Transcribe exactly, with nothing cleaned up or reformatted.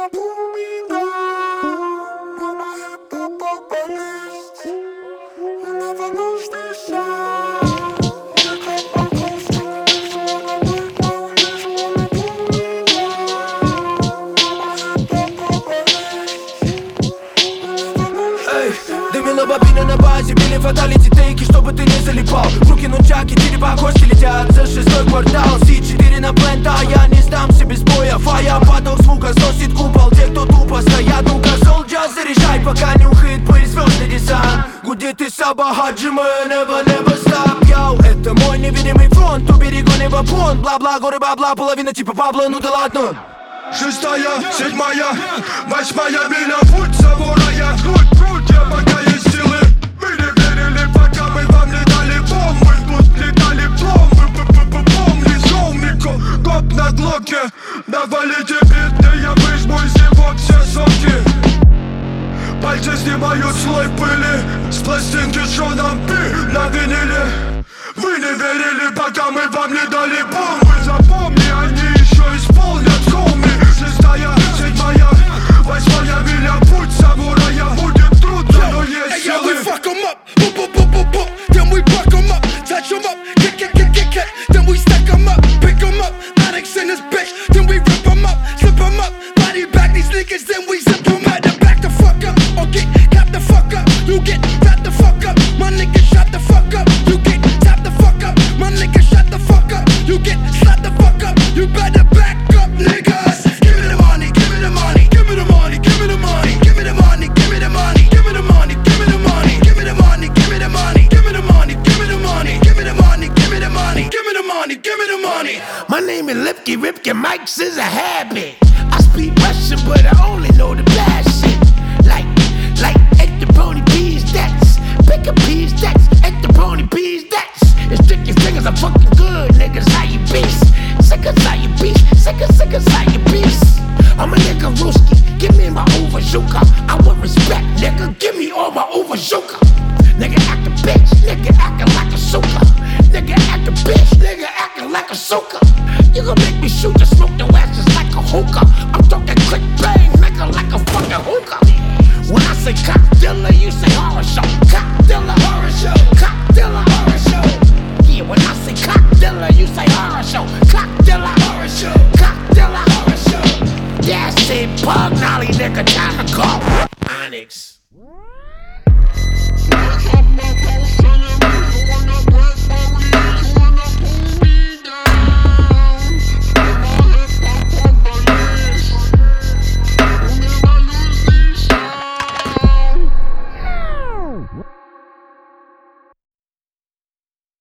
напоминай, мама, это болезнь, иногда нужно знать. Дымила бобина на базе, били фаталити тейки, чтобы ты не залипал. Руки нунчаки, черепа кости летят за шестой квартал. Си четыре на плента, я не сдамся без боя. Фая, поток звука сносит купол. Те, кто тупо стоят, ну-ка, солджа, заряжай, пока нюхает пыль звездный десант. Гудит и саба, хаджима, never, never stop, йоу. Это мой невидимый фронт, у берегу небопон. Бла-бла, горы бабла, половина типа Пабло, ну да ладно. Шестая, седьмая, восьмая миля, путь самурая. Круть, круть, я пока есть силы. Мы не верили, пока мы вам не дали бомбы. Тут летали пломбы, помни, шоумико. Коп на глоке, навалите биты, я выжму из него все соки. Пальцы снимают слой пыли с пластинки Шоном Пи на виниле. Вы не верили, пока мы вам не дали бомбы. Запомни, они еще исполнят хоми. Шестая, седьмая, восьмая миля, путь самурая. Будет трудно, но есть силы. Hey, yo, we fuck 'em up, boop, boop, boop, boop, boop. Then we buck 'em up, touch 'em up, kick, kick, kick, kick, kick. Then we stack 'em up, pick 'em up, Onyx in this bitch. Then we rip 'em up, slip 'em up, body back these niggas. Then we zip 'em out the back the fuck up, or get clap the fuck up. You get tap the fuck up, my nigga shut the fuck up. You get tap the fuck up, my nigga shut the fuck up. You get slap the fuck up, you better back up, niggas. Give me the money, give me the money, give me the money, give me the money, give me the money, give me the money, give me the money, give me the money, give me the money, give me the money, give me the money, give me the money, give me the money, give me the money, give me the money, give me the money. My name is Lipke Ripke, Mike's is a habit. I speak Russian, but I only know the bad shit. Like, like, at the pony peas, that's pick a peas, that's at the pony peas, that's. It's tricky fingers, I'm fucking good, niggas, how you beast? Sickers, how you beast? Sickers, sickers, how you beast? I'm a nigga Ruski, give me my overshoka. I want respect, nigga, give me all my overshoka. Nigga act a bitch, nigga acting like a soaker. Nigga act a bitch, nigga acting like a soaker. You gon' make me shoot and smoke your asses like a hookah. I'm talking click bang, nigga, like a fucking hookah. When I say cock dealer, you say horror show. Cock dealer, horror show. Cock dealer, horror show. Yeah, when I say cock dealer, you say horror show. Cock dealer, horror show. Cock dealer, horror show. That's it, Pug Nolly, nigga, time to go. Onyx.